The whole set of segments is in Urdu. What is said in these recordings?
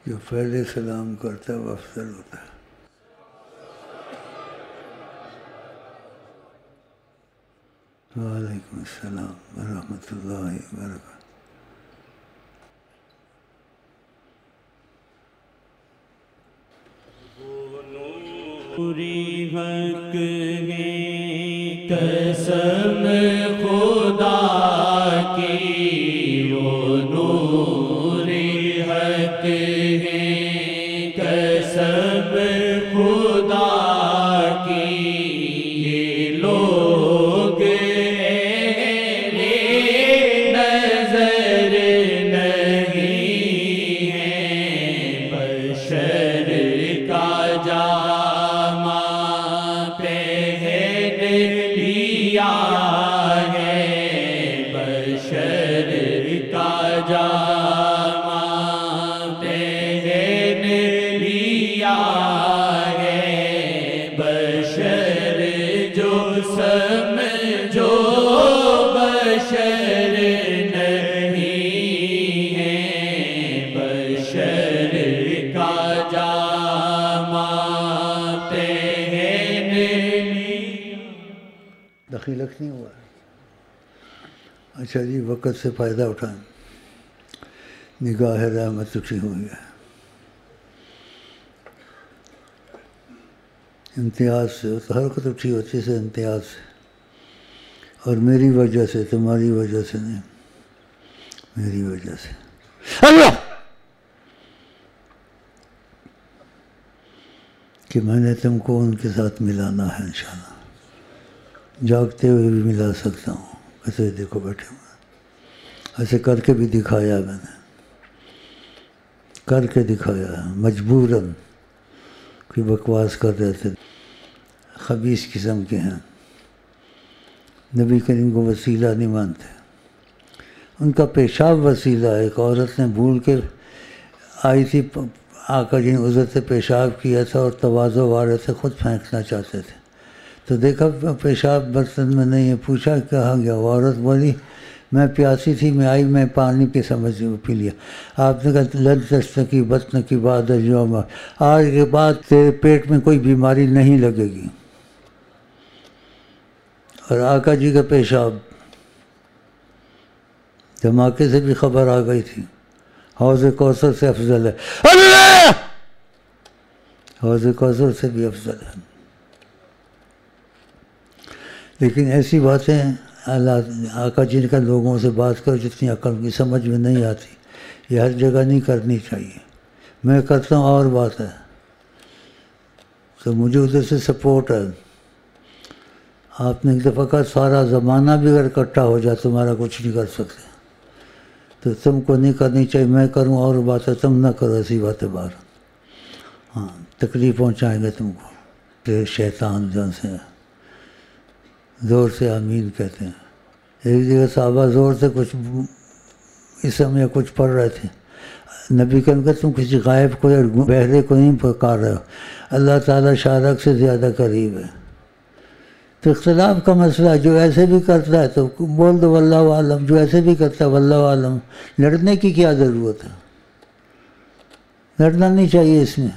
جو پہلے سلام کرتا ہے وہ افضل ہوتا ہے. وعلیکم السلام ورحمۃ اللہ وبرکاتہ. پوری حق ہے قسم خدا کی، وہ نور حق ہے قسم خدا کی. یہ لوگ اہل نظر نہیں ہیں، بشر کا جامہ پہن لیا ہے، بشر کا جامہ پہن لیا ہے. بشر جو سمجھو بشر نہیں ہے، بشر کا جامہ پہن لیا. دخیلک نہیں ہوا ہے. اچھا جی، وقت سے فائدہ اٹھائیں. نگاہ رحمت اٹھی ہوئی ہے امتیاز سے. حرکت اٹھی ہوتی سے امتیاز سے، اور میری وجہ سے، تمہاری وجہ سے نہیں، میری وجہ سے. اللہ کہ میں نے تم کو ان کے ساتھ ملانا ہے انشاءاللہ. جاگتے ہوئے بھی ملا سکتا ہوں. ایسے دیکھو بیٹھے ہوئے، ایسے کر کے بھی دکھایا میں نے، کر کے دکھایا ہے مجبوراً. کوئی بکواس کر رہے تھے، خبیث قسم کے ہیں، نبی کریم کو وسیلہ نہیں مانتے. ان کا پیشاب وسیلہ ہے. ایک عورت نے بھول کے آئی تھی، آقا جی نے عذر سے پیشاب کیا تھا اور تواضع والے سے خود پھینکنا چاہتے تھے، تو دیکھا پیشاب برتن میں نہیں ہے. پوچھا کہاں گیا؟ وہ عورت بولی میں پیاسی تھی، میں آئی، میں پانی پہ سمجھ پی لیا. آپ نے کہا لن تستکی بطن کی بعد اليوم، آج کے بعد تیرے پیٹ میں کوئی بیماری نہیں لگے گی. اور آقا جی کا پیشاب دھماکے سے بھی خبر آ گئی تھی، حوض کوثر سے افضل ہے. اللہ حوض کوثر سے بھی افضل ہے. لیکن ایسی باتیں اللہ آقا جی کا لوگوں سے بات کر جتنی عقل کی سمجھ میں نہیں آتی، یہ ہر جگہ نہیں کرنی چاہیے. میں کرتا ہوں اور بات ہے، تو مجھے ادھر سے سپورٹ ہے. آپ نے ایک دفعہ کہا سارا زمانہ بھی اگر اکٹھا ہو جائے تمہارا کچھ نہیں کر سکتے، تو تم کو نہیں کرنی چاہیے. میں کروں اور بات ہے، تم نہ کرو ایسی باتیں باہر. ہاں تکلیف پہنچائیں گے تم کو. کہ شیطان جان سے زور سے آمین کہتے ہیں. ایک جگہ صحابہ زور سے کچھ اسم یا کچھ پڑھ رہے تھے. نبی کہ تم کسی غائب کو یا بہرے کو نہیں پکار رہے ہو، اللہ تعالیٰ شارک سے زیادہ قریب ہے. تو اختلاف کا مسئلہ ہے. جو ایسے بھی کرتا ہے تو بول دو واللہ عالم، جو ایسے بھی کرتا ہے واللہ عالم. لڑنے کی کیا ضرورت ہے؟ لڑنا نہیں چاہیے اس میں.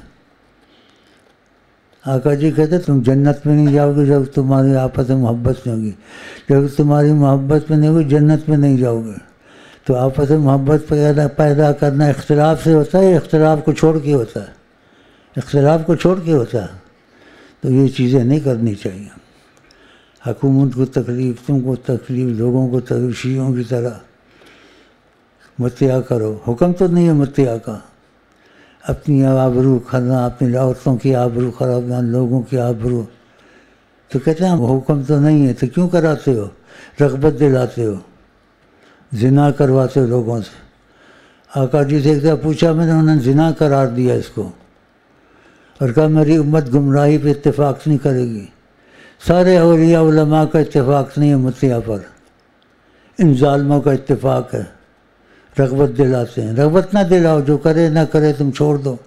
آقا جی کہتے تم جنت میں نہیں جاؤ گے جب تمہاری آپس میں محبت نہیں ہوگی. جب تمہاری محبت میں نہیں ہوگی جنت میں نہیں جاؤ گے. تو آپس میں محبت پیدا کرنا اختلاف سے ہوتا ہے، اختلاف کو چھوڑ کے ہوتا ہے، اختلاف کو چھوڑ کے ہوتا ہے. تو یہ چیزیں نہیں کرنی چاہیے. حکومت کو تکلیف، تم کو تکلیف، لوگوں کو تکلیف، شیعوں کی طرح متیا کرو. حکم تو نہیں ہے متیا کا. اپنی آبرو کھانا، اپنی عورتوں کی آبرو خراب، لوگوں کی آبرو. تو کہتے ہیں حکم تو نہیں ہے تو کیوں کراتے ہو؟ رغبت دلاتے ہو، زنا کرواتے ہو لوگوں سے. آقا جی سے ایک دفعہ پوچھا میں نے، انہوں نے زنا قرار دیا اس کو، اور کہا میری امت گمراہی پہ اتفاق نہیں کرے گی. سارے اولیاء علماء کا اتفاق نہیں ہے متیا پر، ان ظالموں کا اتفاق ہے. رغبت دلاتے ہیں. رغبت نہ دلاؤ، جو کرے نہ کرے تم چھوڑ دو.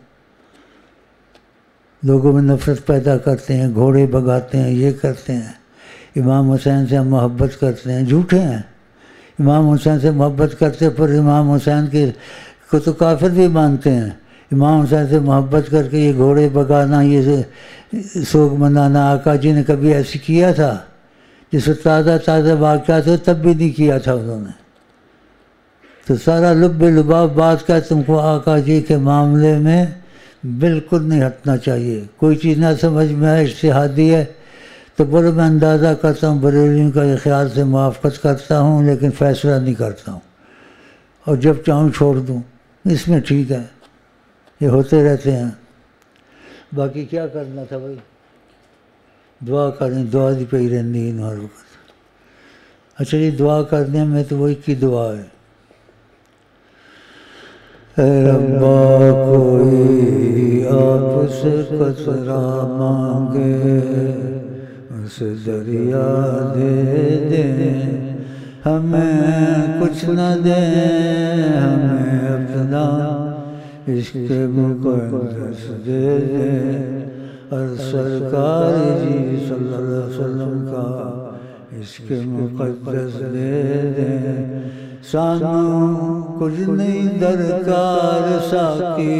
لوگوں میں نفرت پیدا کرتے ہیں، گھوڑے بگاتے ہیں، یہ کرتے ہیں. امام حسین سے ہم محبت کرتے ہیں، جھوٹے ہیں. امام حسین سے محبت کرتے پر امام حسین کو تو کافر بھی مانتے ہیں. امام حسین سے محبت کر کے یہ گھوڑے بگانا، یہ سوگ منانا، آقا جی نے کبھی ایسے کیا تھا؟ جس وقت تازہ تازہ واقعات ہو تب بھی نہیں کیا تھا انہوں نے. تو سارا لب لباب بات کا تم کو آقا جی کے معاملے میں بالکل نہیں ہٹنا چاہیے. کوئی چیز نہ سمجھ میں آئے، اجتہادی ہے تو بولو میں اندازہ کرتا ہوں، بریلویوں کا یہ خیال سے موافقت کرتا ہوں لیکن فیصلہ نہیں کرتا ہوں، اور جب چاہوں چھوڑ دوں. اس میں ٹھیک ہے، یہ ہوتے رہتے ہیں. باقی کیا کرنا تھا بھائی؟ دعا کریں، دعا دی پہ ہی رہنی ہر وقت. اچھا جی، دعا کرنے میں تو وہی کی دعا ہے. اے ربا کوئی آپ سے قطرہ مانگے، اسے دریا دے دیں، ہمیں کچھ نہ دیں، ہمیں اپنا عشق مقدس دے دیں. اور سرکار جی صلی اللہ علیہ وسلم کا عشق مقدس دے دیں. سانو کچھ نہیں درکار ساقی،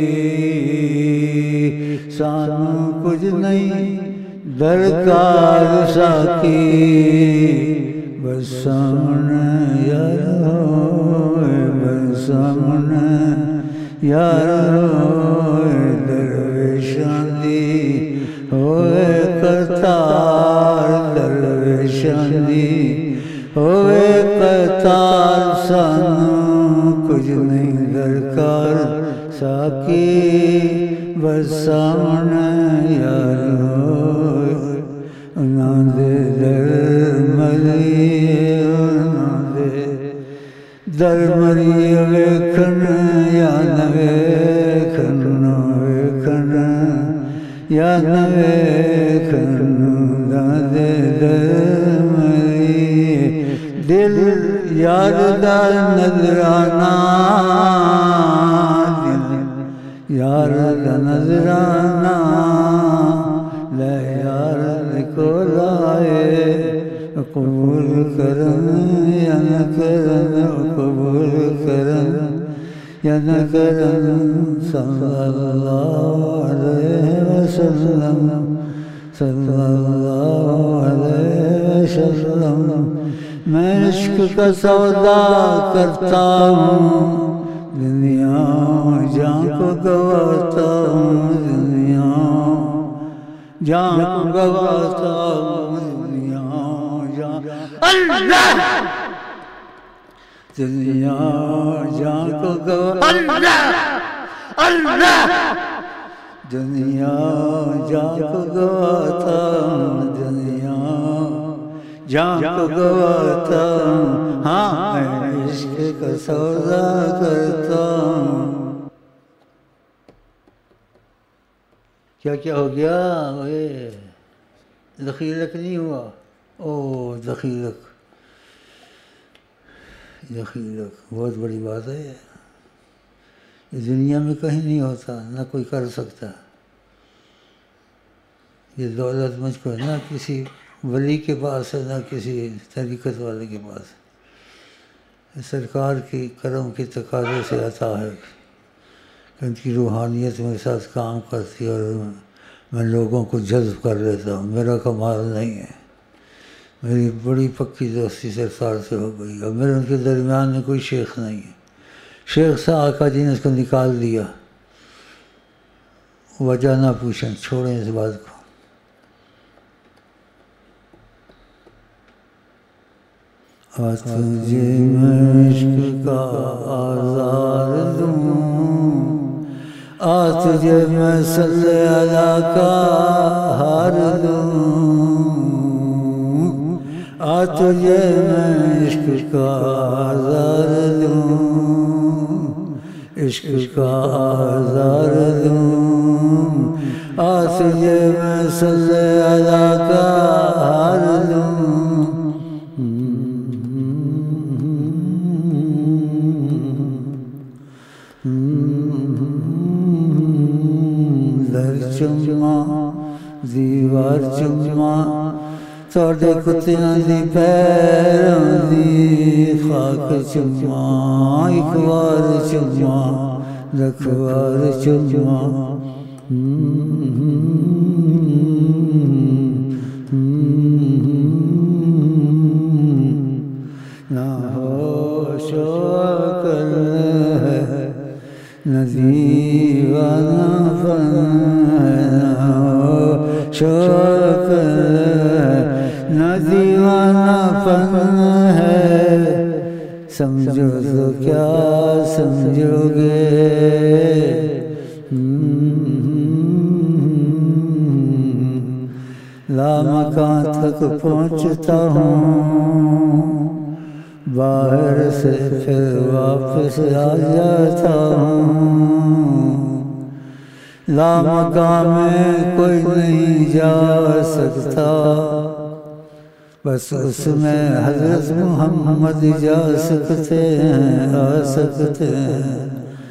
سانو کچھ نہیں درکار ساقی، بس سامنے یار ہوئے، بس سامنے یار ہوئے، درویشاں دی ہوئے قطار، درویشاں دی ہوئے قطار. سانو کچھ نہیں درکار ساقی، بس سامنے یار ہوئے. انہاں دے در مری، انہاں دے در مری ویکھن یا نہ ویکھن، ویکھن یا نہ ویکھن. انہاں دے در مری، دل یار دا نظرانہ، دل یار دا نظرانہ، لے یار کو لائے، قبول کرن یا نہ کرن، قبول کرن یا نہ کرن. صلی اللہ علیہ وسلم، صلی اللہ علیہ وسلم. میں عشق کا سودا کرتا ہوں، دنیا جان کو گواتا ہوں، دنیا جان کو گواتا ہوں، دنیا جان اللہ، دنیا جان کو گواتا اللہ، دنیا جان کو گواتا ہوں، دنیا جان کو گواتا ہوں. ہاں میں عشق کا سودا کرتا ہوں. کیا کیا ہو گیا؟ دخیلک نہیں ہوا؟ او دخیلک، دخیلک بہت بڑی بات ہے. یہ دنیا میں کہیں نہیں ہوتا، نہ کوئی کر سکتا. یہ دولت مجھ کو نہ کسی ولی کے پاس ہے، نہ کسی طریقت والے کے پاس. سرکار کی کرم کی تقاضے سے عطا ہے کہ ان کی روحانیت میرے ساتھ کام کرتی ہے اور میں لوگوں کو جذب کر لیتا ہوں. میرا کمال نہیں ہے. میری بڑی پکی دوستی سرکار سے ہو گئی اور میرے ان کے درمیان میں کوئی شیخ نہیں ہے. شیخ سے آقا جی نے اس کو نکال دیا. وجہ نہ پوچھیں، چھوڑیں اس بات کو. تجھے میں عشق کا آزار دوں، تجھے میں صلی اللہ کا ہار دوں، تجھے میں عشق کا آزار دوں، عشق کا آزار دوں، تجھے میں صلی اللہ کا ہار دوں. چما دیوار چما تھوڑے کتیاں دی پیراں دی خاک چما، ایک بار چما لکھوار چما نہ ہو شوق ہے نہ دیوانہ فن نہ ہو شوق نہ دیوانہ فن ہے سمجھو تو کیا سمجھو گے لامکان تک پہنچتا ہوں باہر سے پھر واپس آ جاتا ہوں لامکان میں کوئی نہیں جا سکتا بس اس میں حضرت محمد جا سکتے ہیں آ سکتے ہیں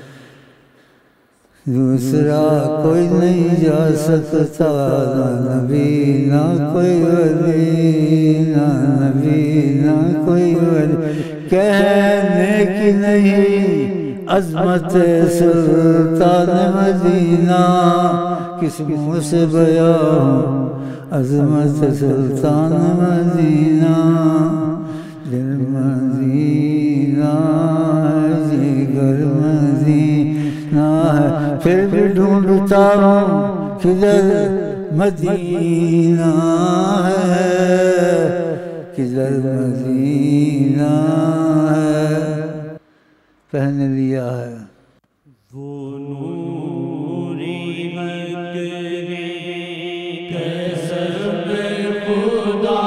دوسرا کوئی نہیں جا سکتا نہ نبی نہ کوئی ولی نہ نبی نہ کوئی ولی کہنے کی نہیں عظمت سلطان مدینہ کس منہ سے بیان عظمت سلطان مدینہ دل مدینہ جگر مدینہ ہے پھر بھی ڈھونڈتا ہوں کدھر مدینہ ہے کدھر مدینہ ہے پہن لیا ہے وہ نوری حق ہے قسم خدا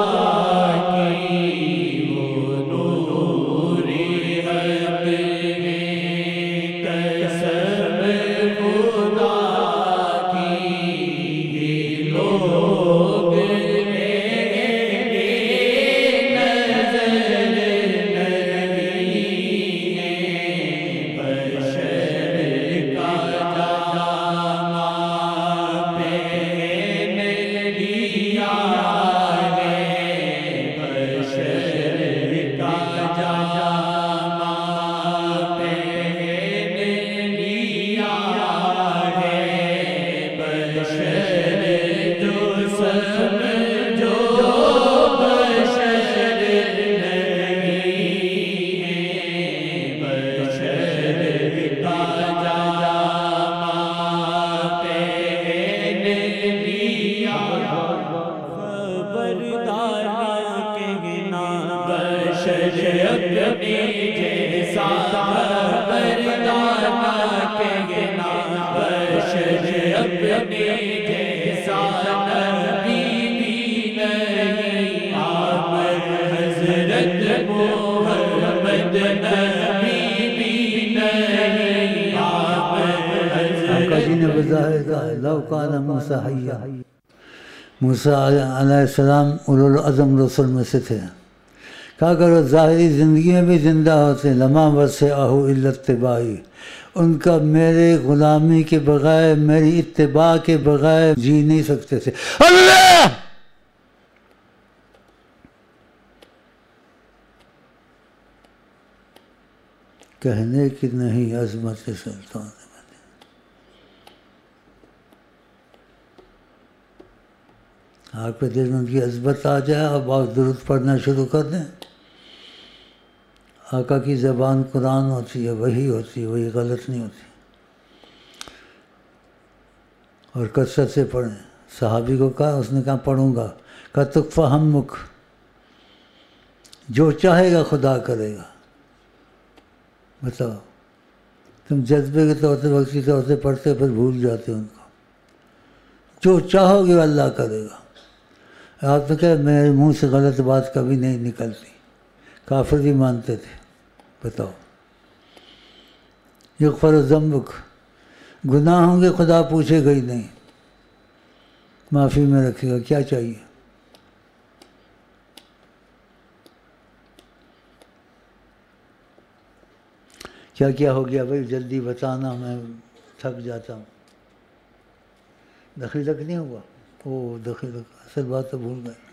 کی وہ نوری حق ہے قسم خدا کی لوگ موسیٰ علیہ السلام اولو العزم رسول میں سے تھے کہا اگر وہ ظاہری زندگی میں بھی زندہ ہوتے لما وسعہ الا اتباعی ان کا میرے غلامی کے بغیر میری اتباع کے بغیر جی نہیں سکتے تھے اللہ کہنے کی نہیں عظمت سلطان آپ کے دل میں ان کی عظمت آ جائے اب آپ درود پڑھنا شروع کر دیں آقا کی زبان قرآن ہوتی ہے وہی ہوتی ہے وہی غلط نہیں ہوتی اور کثرت سے پڑھیں صحابی کو کہا اس نے کہا پڑھوں گا کہا تکفہ ہمک جو چاہے گا خدا کرے گا بتاؤ تم جذبے کے طور سے وقتی طور سے پڑھتے پھر بھول جاتے ان کو جو چاہو گے اللہ کرے گا آپ تو کہہ میرے منہ سے غلط بات کبھی نہیں نکلتی کافر بھی مانتے تھے بتاؤ یغفر ذنبک گناہ ہوں گے خدا پوچھے گا ہی نہیں معافی میں رکھے گا کیا چاہیے کیا ہو گیا بھائی جلدی بتانا میں تھک جاتا ہوں دخیلک نہیں ہوا او دخیلک اصل بات تو بھول گئے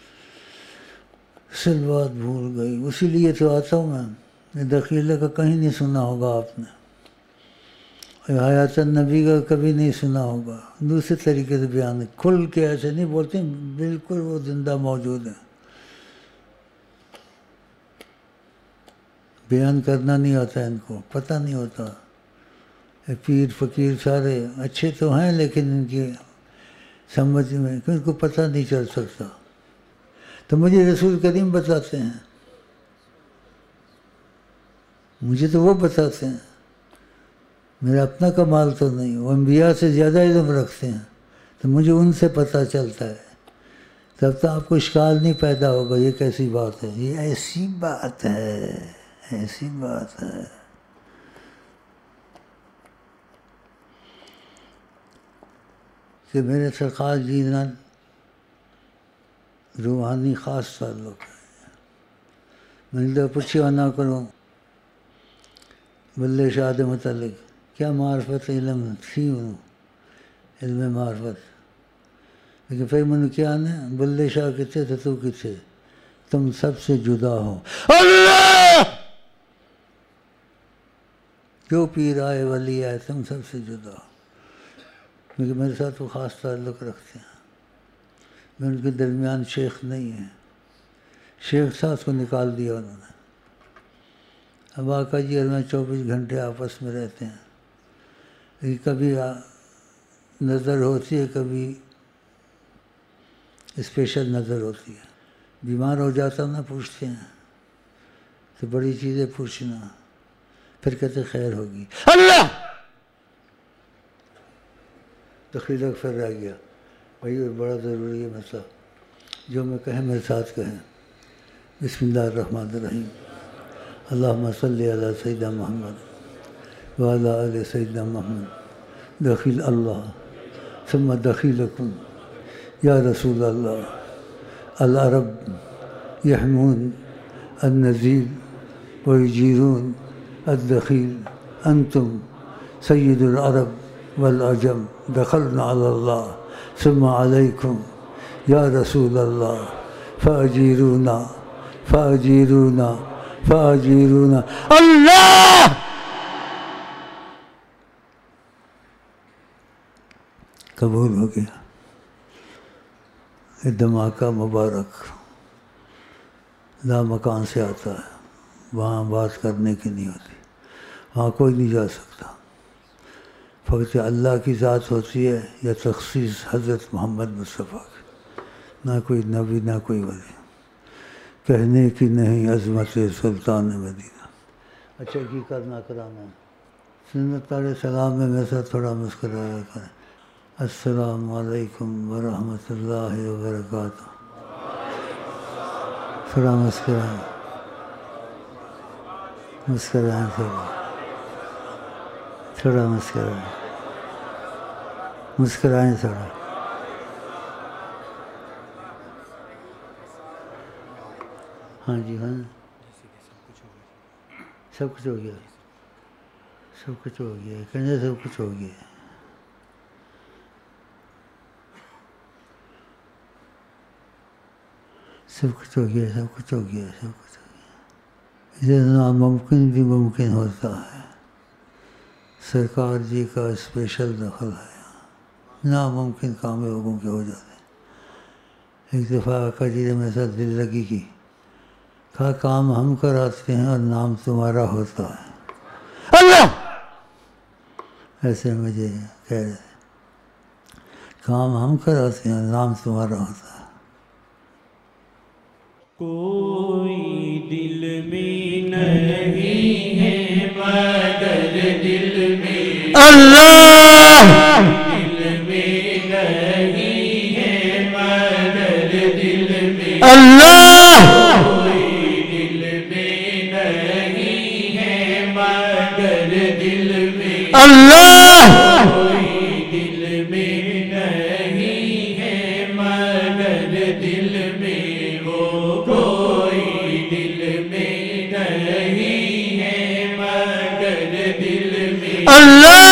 اصل بات بھول گئی اسی لیے تو آتا ہوں میں دخیلے کا کہیں نہیں سنا ہوگا آپ نے حیات النبی کا کبھی نہیں سنا ہوگا، دوسرے طریقے سے بیان کھل کے ایسے نہیں بولتے، بالکل وہ زندہ موجود ہیں، بیان کرنا نہیں آتا ان کو، پتہ نہیں ہوتا۔ پیر فقیر سارے اچھے تو ہیں لیکن ان کی سمجھ میں ان کو پتہ نہیں چل سکتا، تو مجھے رسول کریم بتاتے ہیں، مجھے تو وہ بتاتے ہیں، میرا اپنا کمال تو نہیں، وہ انبیاء سے زیادہ علم رکھتے ہیں، تو مجھے ان سے پتہ چلتا ہے، تب تو آپ کو اشکال نہیں پیدا ہوگا یہ کیسی بات ہے، یہ ایسی بات ہے، ایسی بات ہے۔ کہ میرے سرکار جی نہ روحانی خاص تعلق ہے، میں تو پوچھا نہ کروں بلے شاہ دے متعلق کیا معرفت علم تھی انہوں، علم معرفت، لیکن پھر میں نے کیا نا بلے شاہ کتنے تھے تو کتنے، تم سب سے جدا ہو اللہ، جو پیر آئے ولی آئے تم سب سے جدا ہو، کیونکہ میرے ساتھ وہ خاص تعلق رکھتے ہیں، میں ان کے درمیان شیخ نہیں ہے، شیخ تھا اس کو نکال دیا انہوں نے۔ اب آقا جی اور میں 24 گھنٹے آپس میں رہتے ہیں، کبھی نظر ہوتی ہے، کبھی اسپیشل نظر ہوتی ہے، بیمار ہو جاتا نہ پوچھتے ہیں، تو بڑی چیزیں پوچھنا، پھر کہتے خیر ہوگی اللہ، تخلیق پھر رہ گیا، بھائی بڑا ضروری ہے مسئلہ، جو میں کہیں میرے ساتھ کہیں، بسم اللہ الرحمن الرحیم، اللہم صلی علی سیدنا محمد وعلی آل سیدنا محمد، دخیل اللہ ثم دخیلکم یا رسول اللہ، العرب یحمون النزیل ویجیرون الدخیل، انتم سید العرب والعجم، دخلنا علی اللہ ثم علیکم یا رسول اللہ، فاجیرونا فاجیرونا فاجیرونا اللہ۔ قبول ہو گیا، یہ دھماکہ مبارک لا مکان سے آتا ہے، وہاں بات کرنے کی نہیں ہوتی، وہاں کوئی نہیں جا سکتا، فقط اللہ کی ذات ہوتی ہے یا تخصیص حضرت محمد مصطفیٰ کی، نہ کوئی نبی نہ کوئی ولی، کہنے کی نہیں عظمت سلطان مدینہ۔ اچھا کی کرنا کرانا ہے، سنت علیہ السلام میں میرے ساتھ تھوڑا مسکرایا کریں، السلام علیکم ورحمۃ اللہ وبرکاتہ، تھوڑا مسکرائیں، مسکرائیں، تھوڑا مسکرائیں، مسکرائیں تھوڑا، ہاں جی ہاں، سب کچھ ہو گیا، سب کچھ ہو گیا، کہنے سب کچھ ہو گیا، سب کچھ ہو گیا، سب کچھ ہو گیا، سب کچھ ہو گیا، یہ ناممکن بھی ممکن ہوتا ہے، سرکار جی کا اسپیشل دخل ہے، ناممکن کام لوگوں کے ہو جاتے ہیں۔ ایک دفعہ آقا جی نے میرے ساتھ دل لگی کی، کہا کام ہم کراتے ہیں اور نام تمہارا ہوتا ہے اللہ، ایسے مجھے کہہ رہے تھے، کام ہم کراتے ہیں اور نام تمہارا ہوتا ہے۔ کوئی دل میں نہیں ہے مگر دل میں اللہ، دل میں نہیں ہے مگر دل میں اللہ، کوئی دل میں نہیں ہے مگر دل میں اللہ، کوئی دل میں نہیں ہے مگر دل میں، وہ کوئی دل میں نہیں ہے مگر دل میں اللہ،